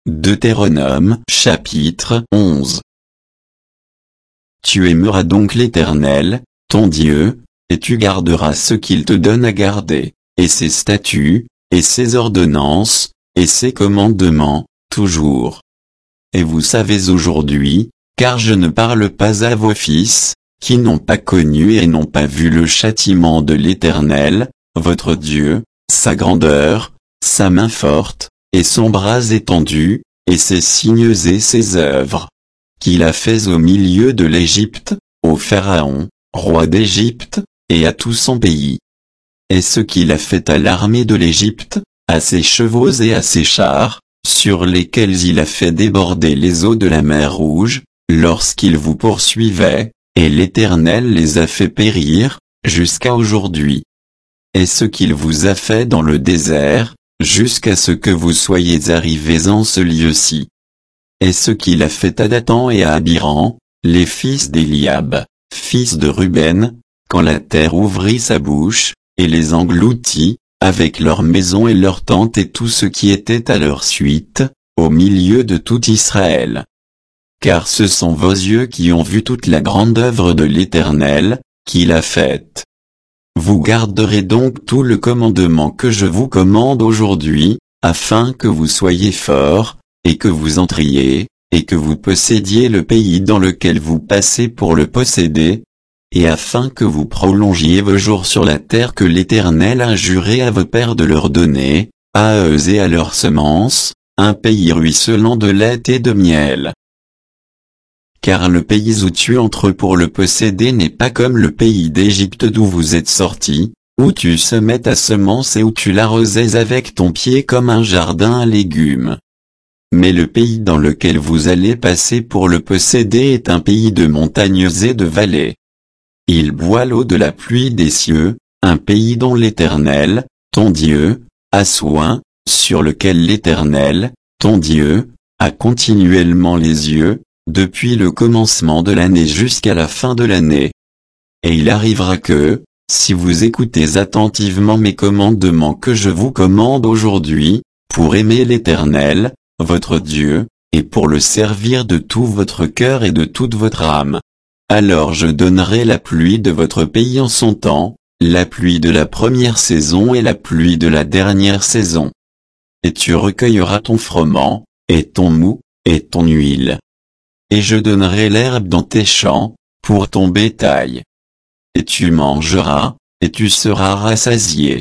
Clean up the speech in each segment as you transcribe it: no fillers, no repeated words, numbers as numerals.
Deutéronome chapitre 11. Tu aimeras donc l'Éternel, ton Dieu, et tu garderas ce qu'il te donne à garder, et ses statuts, et ses ordonnances, et ses commandements, toujours. Et vous savez aujourd'hui, car je ne parle pas à vos fils, qui n'ont pas connu et n'ont pas vu le châtiment de l'Éternel, votre Dieu, sa grandeur, sa main forte, et son bras étendu, et ses signes et ses œuvres, qu'il a fait au milieu de l'Égypte, au Pharaon, roi d'Égypte, et à tout son pays. Et ce qu'il a fait à l'armée de l'Égypte, à ses chevaux et à ses chars, sur lesquels il a fait déborder les eaux de la mer Rouge, lorsqu'ils vous poursuivaient, et l'Éternel les a fait périr, jusqu'à aujourd'hui. Et ce qu'il vous a fait dans le désert, jusqu'à ce que vous soyez arrivés en ce lieu-ci. Et ce qu'il a fait à Dathan et à Abiram, les fils d'Éliab, fils de Ruben, quand la terre ouvrit sa bouche, et les engloutit, avec leurs maisons et leurs tentes et tout ce qui était à leur suite, au milieu de tout Israël. Car ce sont vos yeux qui ont vu toute la grande œuvre de l'Éternel, qu'il a faite. Vous garderez donc tout le commandement que je vous commande aujourd'hui, afin que vous soyez forts, et que vous entriez, et que vous possédiez le pays dans lequel vous passez pour le posséder, et afin que vous prolongiez vos jours sur la terre que l'Éternel a juré à vos pères de leur donner, à eux et à leurs semences, un pays ruisselant de lait et de miel. Car le pays où tu entres pour le posséder n'est pas comme le pays d'Égypte d'où vous êtes sortis, où tu semais ta semence et où tu l'arrosais avec ton pied comme un jardin à légumes. Mais le pays dans lequel vous allez passer pour le posséder est un pays de montagnes et de vallées. Il boit l'eau de la pluie des cieux, un pays dont l'Éternel, ton Dieu, a soin, sur lequel l'Éternel, ton Dieu, a continuellement les yeux, depuis le commencement de l'année jusqu'à la fin de l'année. Et il arrivera que, si vous écoutez attentivement mes commandements que je vous commande aujourd'hui, pour aimer l'Éternel, votre Dieu, et pour le servir de tout votre cœur et de toute votre âme, alors je donnerai la pluie de votre pays en son temps, la pluie de la première saison et la pluie de la dernière saison. Et tu recueilleras ton froment, et ton mou, et ton huile. Et je donnerai l'herbe dans tes champs, pour ton bétail. Et tu mangeras, et tu seras rassasié.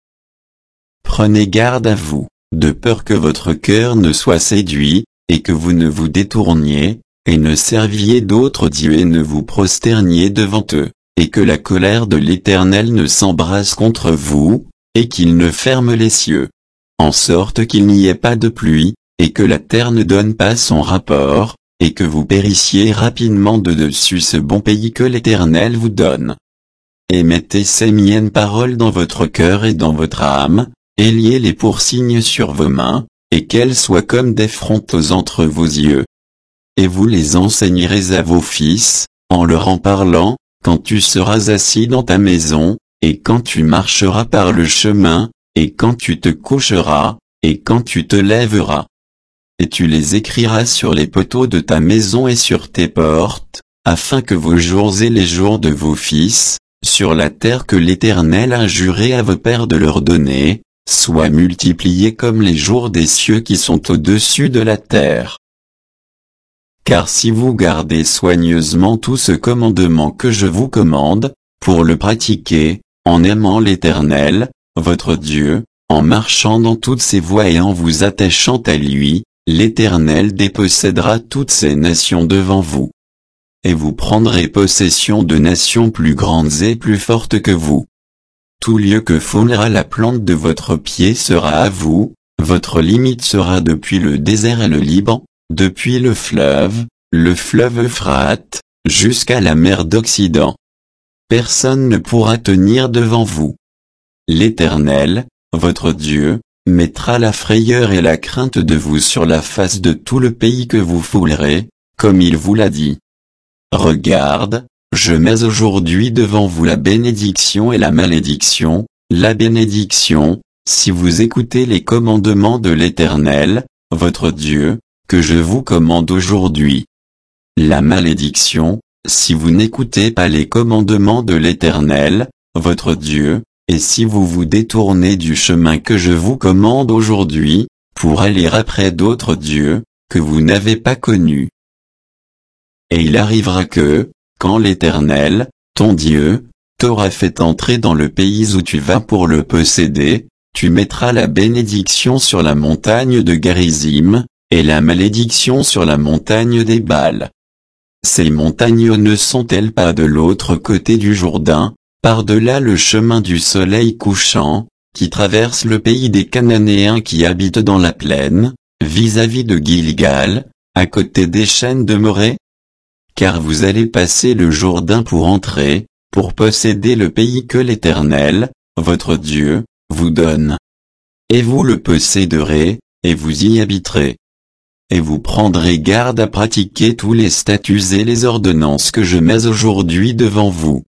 Prenez garde à vous, de peur que votre cœur ne soit séduit, et que vous ne vous détourniez, et ne serviez d'autres dieux et ne vous prosterniez devant eux, et que la colère de l'Éternel ne s'embrase contre vous, et qu'il ne ferme les cieux, en sorte qu'il n'y ait pas de pluie, et que la terre ne donne pas son rapport, et que vous périssiez rapidement de dessus ce bon pays que l'Éternel vous donne. Et mettez ces miennes paroles dans votre cœur et dans votre âme, et liez-les pour signes sur vos mains, et qu'elles soient comme des frontaux entre vos yeux. Et vous les enseignerez à vos fils, en leur en parlant, quand tu seras assis dans ta maison, et quand tu marcheras par le chemin, et quand tu te coucheras, et quand tu te lèveras. Et tu les écriras sur les poteaux de ta maison et sur tes portes, afin que vos jours et les jours de vos fils, sur la terre que l'Éternel a juré à vos pères de leur donner, soient multipliés comme les jours des cieux qui sont au-dessus de la terre. Car si vous gardez soigneusement tout ce commandement que je vous commande, pour le pratiquer, en aimant l'Éternel, votre Dieu, en marchant dans toutes ses voies et en vous attachant à lui, l'Éternel dépossédera toutes ces nations devant vous. Et vous prendrez possession de nations plus grandes et plus fortes que vous. Tout lieu que foulera la plante de votre pied sera à vous, votre limite sera depuis le désert et le Liban, depuis le fleuve Euphrate, jusqu'à la mer d'Occident. Personne ne pourra tenir devant vous. L'Éternel, votre Dieu, mettra la frayeur et la crainte de vous sur la face de tout le pays que vous foulerez, comme il vous l'a dit. Regarde, je mets aujourd'hui devant vous la bénédiction et la malédiction. La bénédiction, si vous écoutez les commandements de l'Éternel, votre Dieu, que je vous commande aujourd'hui. La malédiction, si vous n'écoutez pas les commandements de l'Éternel, votre Dieu, et si vous vous détournez du chemin que je vous commande aujourd'hui, pour aller après d'autres dieux, que vous n'avez pas connus. Et il arrivera que, quand l'Éternel, ton Dieu, t'aura fait entrer dans le pays où tu vas pour le posséder, tu mettras la bénédiction sur la montagne de Garizim, et la malédiction sur la montagne des Bals. Ces montagnes ne sont-elles pas de l'autre côté du Jourdain, par-delà le chemin du soleil couchant, qui traverse le pays des Cananéens qui habitent dans la plaine, vis-à-vis de Gilgal, à côté des chênes de Morée? Car vous allez passer le Jourdain pour entrer, pour posséder le pays que l'Éternel, votre Dieu, vous donne. Et vous le posséderez, et vous y habiterez. Et vous prendrez garde à pratiquer tous les statuts et les ordonnances que je mets aujourd'hui devant vous.